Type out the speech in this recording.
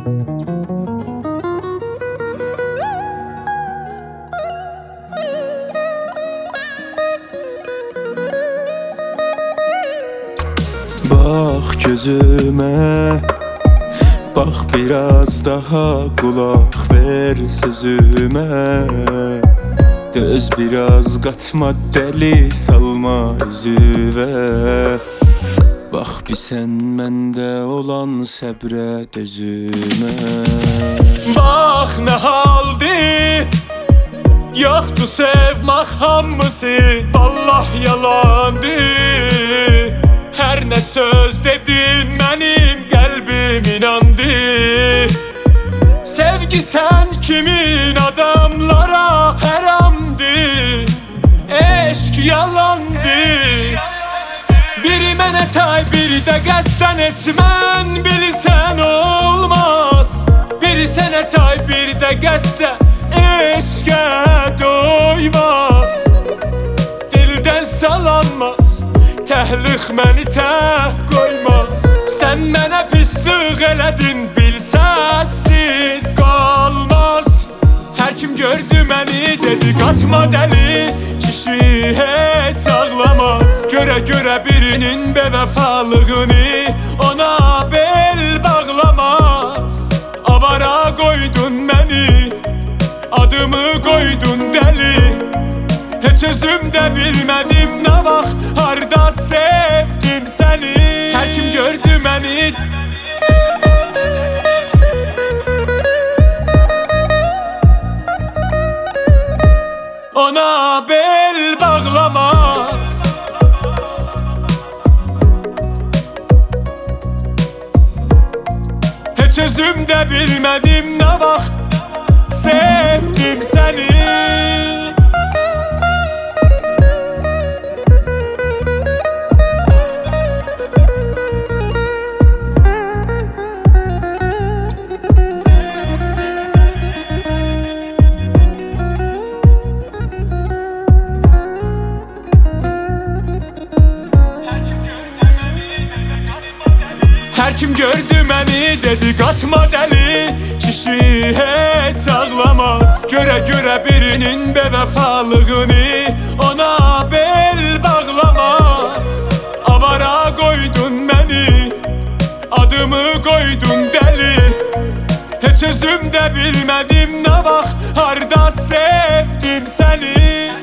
Bak gözüme, bak biraz daha kulak ver sözüme. Döz biraz, katma deli, salma üzüve. Bak bir sen mende olan səbrə dözüme. Bak ne haldi, yoxdu sevmək hamısı, Allah yalandı. Her ne söz dedin benim kalbim inandı. Sevgi sen kimin adamlara haramdı. Eşk yalandı. Biri mənə tay, biri de qəsdən etmən, bilirsən olmaz. Biri sənə tay, biri de qəsdən eşqə doymaz. Dildən salanmaz, təhliq məni təh qoymaz. Sən mənə pislik elədin, bilsəsiz qalmaz. Hər kim gördü məni dedi qatma dəli, kişi heç ağlamaz. Görə birinin bevəfalığını, ona bel bağlamaz. Avara qoydun məni, adımı qoydun dəli. Heç özümdə bilmədim nə vaxt, harda sevdim səni. Hər kim gördü məni ona bel bağlamaz. Heç özümdə bilmədim nə vaxt sevdim səni. Her kim gördü məni dedi qatma dəli, kişi heç ağlamaz. Görə birinin bevəfalığını, ona bel bağlamaz. Avara qoydun məni, adımı qoydun dəli. Heç özümdə bilmədim nə vaxt, harda sevdim səni.